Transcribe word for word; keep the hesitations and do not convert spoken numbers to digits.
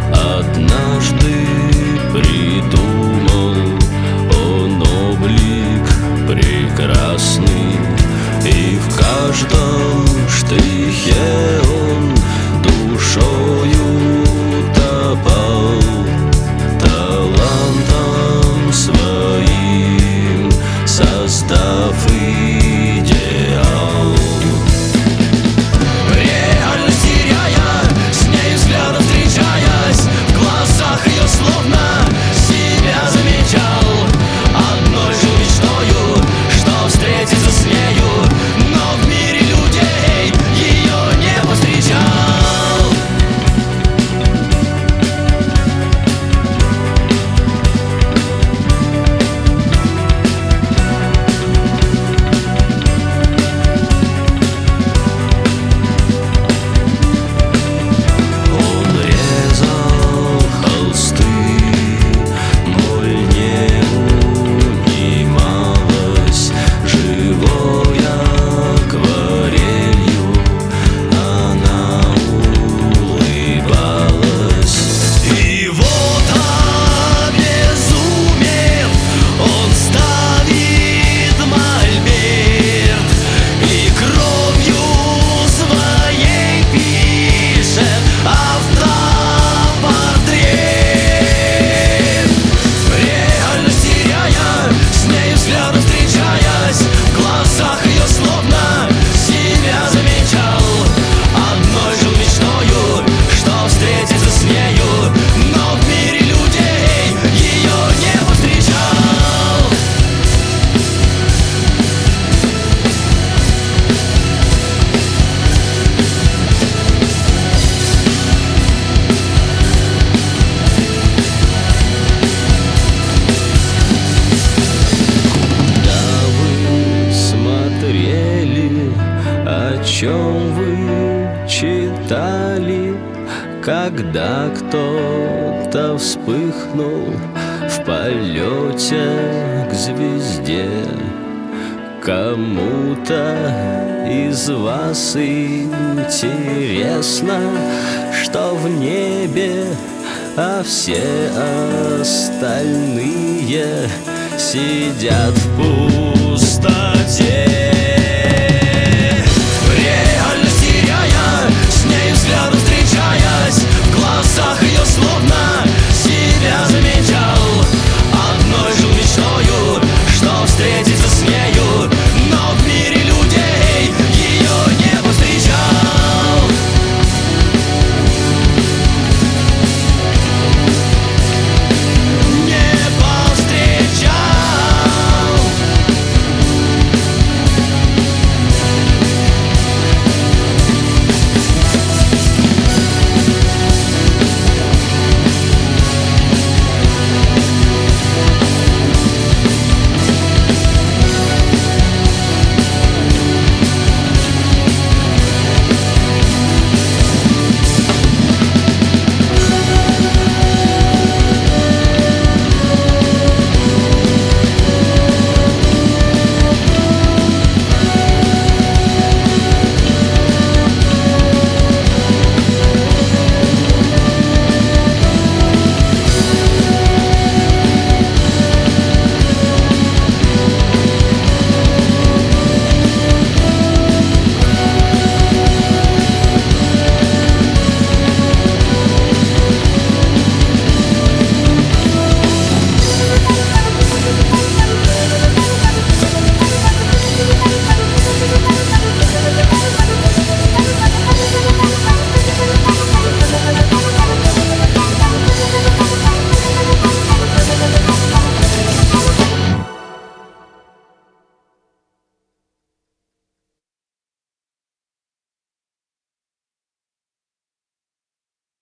однажды придумал он облик прекрасный, и в каждом штрихе он душою утопал, талантом своим создав идеал. Реальность теряя, с ней взглядом встречаясь, в глазах ее словно себя замечал. Одной же мечтою, что встретиться с нею, но в мире людей ее не повстречал. Он резал холсты, боль не унималась, живой акварелью она улыбалась. И вот, обезумев, он ставит мольберт и кровью своей пишет автопортрет. Реальность теряя, с ней взглядом встречаясь, в глазах ее словно себя замечал. Одной же мечтою, что встретиться с нею, но в мире людей ее не повстречал. Куда вы смотрели, о чем вы читали, когда кто-то вспыхнул в полете к звезде? Кому-то из вас интересно, что в небе, а все остальные сидят в пустоте.